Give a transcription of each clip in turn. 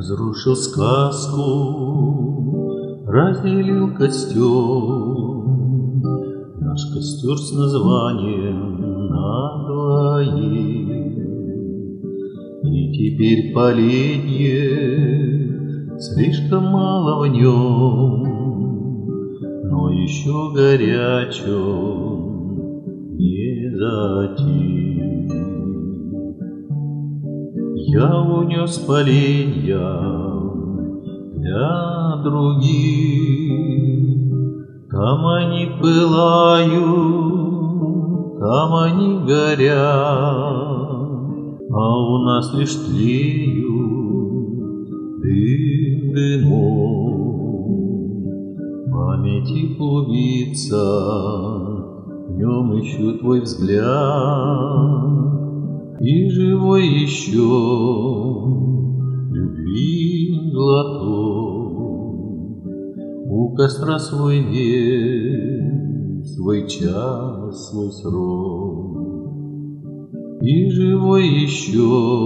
Разрушил сказку, разделил костер, наш костер с названием на двоих. И теперь поленье слишком мало в нем, но еще горячо не затих. Я унес поленья для других, там они пылают, там они горят, а у нас лишь тлеют дым дымом. Памяти клубится, в нем ищу твой взгляд, и живой еще любви глоток. У костра свой век, свой час, свой срок. И живой еще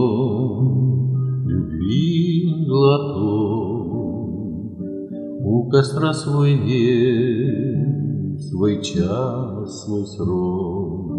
любви глоток. У костра свой век, свой час, свой срок.